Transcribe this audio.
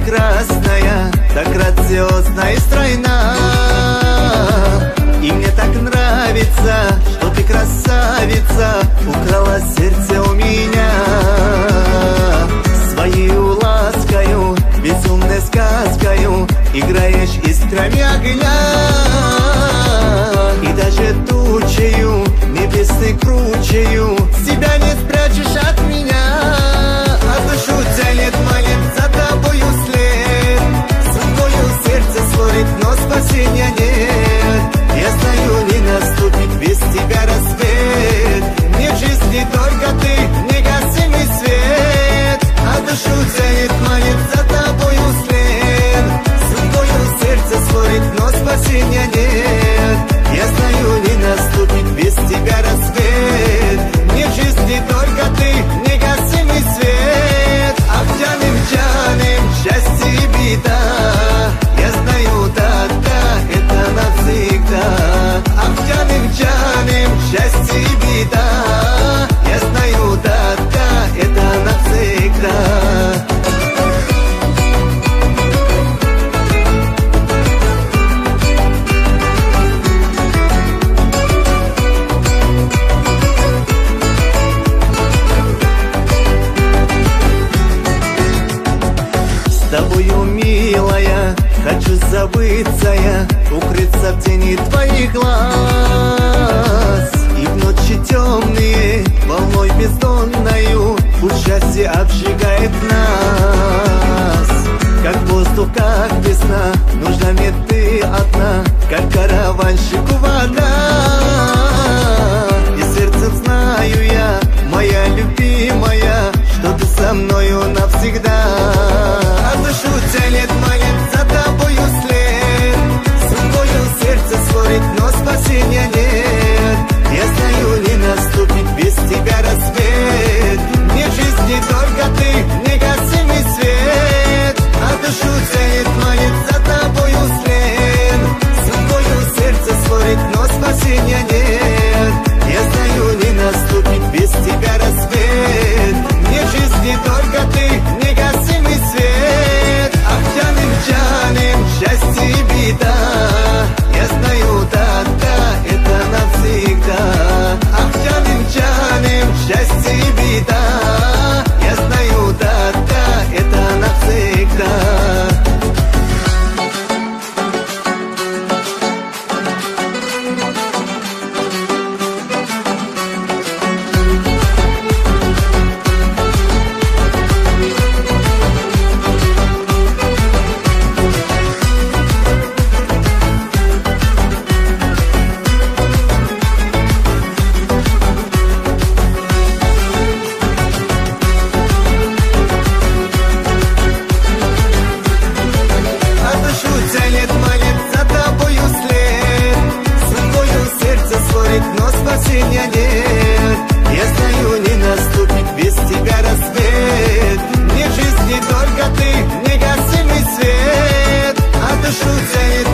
прекрасная, так грациозна и стройна. И мне так нравится, что ты красавица, украла сердце у меня. Своею ласкою, безумной сказкою играешь искрами огня. И даже тучею, небесной кручею себя не спрячешь от меня. А душу тянет, манит за тобою след. Судьбою сердце слорит, но спасения нет. Я знаю, не наступит без тебя рассвет. Мне в жизни только ты, негасимый свет. А душу тянет, манит за тобою след. Судьбою сердце слорит, но спасения нет. Я знаю, не наступит без тебя рассвет. Мне в жизни только ты, негасимый свет. Ах, тянем, тянем, счастье и беда. Я знаю, да-да, это навсегда. Ах, тянем, тянем, счастье и беда. Я знаю, да-да, это навсегда. С тобою, милая, хочу забыться я, укрыться в тени твоих глаз. И в ночи темные, волной бездонною, пусть счастье обжигает нас. Как воздух, как весна, нужна мне ты одна, как караванщику вода. И сердцем знаю я, моя любимая, что ты со мною навсегда. А душу тянет, манит за тобою след. Судьбою сердце слорит, но спасения нет. Я знаю, не наступит без тебя рассвет. Мне в жизни только ты, негасимый свет. А душу тянет, манит за тобою след. Судьбою сердце слорит, но спасения нет. Я знаю, не наступит без тебя рассвет. Мне в жизни только ты, негасимый свет. Ах, тянем, тянем, счастье и беда. Я знаю, да-да, это навсегда. Ах, тянем, тянем, счастье и беда. Я знаю, да-да, это навсегда. Но спасения нет. Я знаю, не наступит без тебя рассвет. Мне в жизни только ты, негасимый свет. А душу тянет,